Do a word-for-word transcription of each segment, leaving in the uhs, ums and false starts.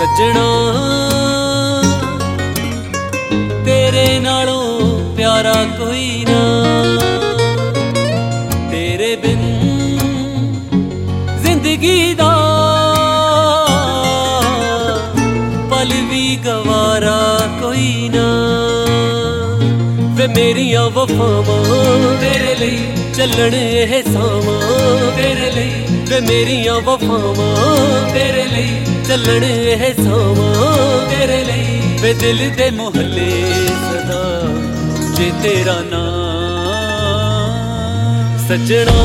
सजना तेरे नालों प्यारा कोई ना, तेरे बिन जिंदगी दा पल भी गवारा कोई ना। वे मेरिया वफावां तेरे लई चलन एह सावां तेरे लई, वे मेरिया वफावां तेरे लई चलन एह सावां तेरे लई। वे दिल दे मोहल्ले सदा जे तेरा नाम सजना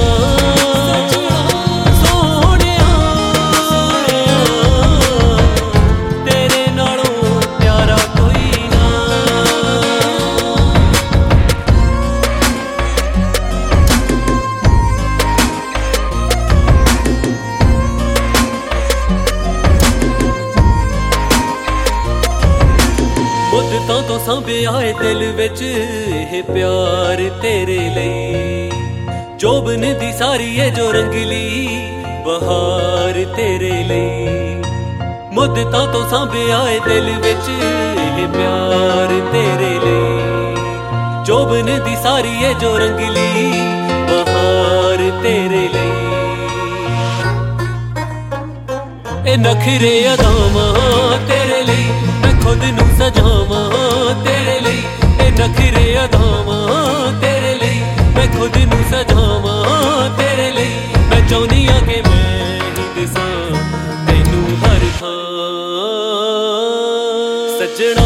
तो सांभिया है दिल विच यह प्यार तेरे लई, जोबन दी सारी है जो रंगली बहार तेरे लई। मुद्दतां तो सांभिया है दिल विच यह प्यार तेरे लई, जोबन दी सारी है जो रंगली बहार तेरे लई। ए नखरे अदावां तेरे लई मैं खुद नूं सजावां तेरे लई, ए नखरे अदावां तेरे लई मैं खुद नूं सजावां तेरे लई। मैं चाहुंदी आं कि मैं ही दसां तैनूं हर थां सजना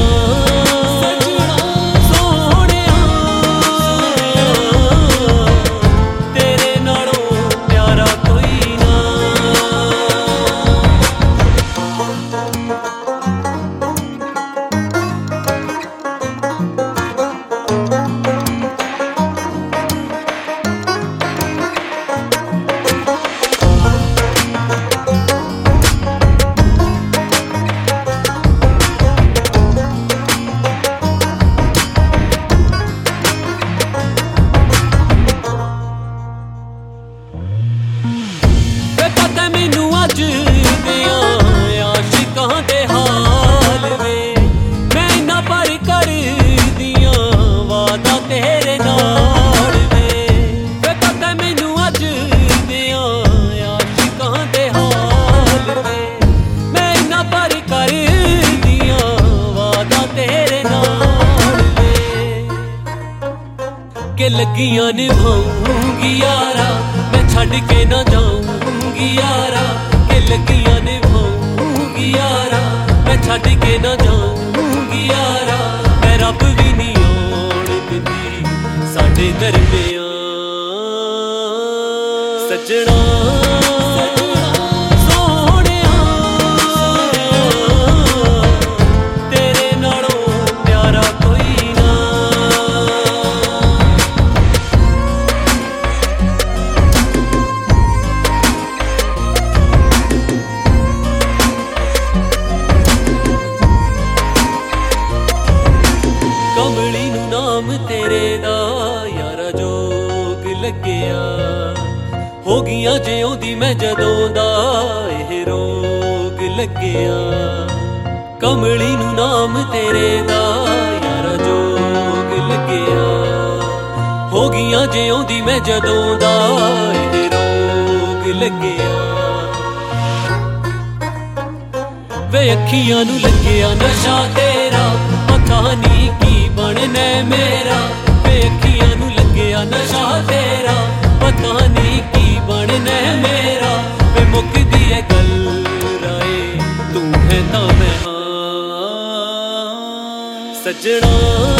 के लगियां निभाऊंगी यारा मैं छड़ के ना जाऊंगी यारा, के लगियां निभाऊंगी यारा मैं छड़ के ना जाऊंगी यारा। मैं रब भी नहीं आउण दिंदी साडे दरमियां सजना तेरे दा यारा जोग लग्गिया हो गईयां जिउंदी मैं जदों दा एह रोग लग्गिया। कमली नूं नाम तेरे दा यारा जोग लग्गिया हो गईयां जिउंदी मैं जदों दा एह रोग लग्गिया। वे अखियां नूं लग्गिया नशा तेरा पता नहीं की बनने मेरा, वे अखियां नूं लग्गिया नशा तेरा पता नहीं की बनने मेरा। वे मुकदी है गल राए तू है तां मैं हां सजना।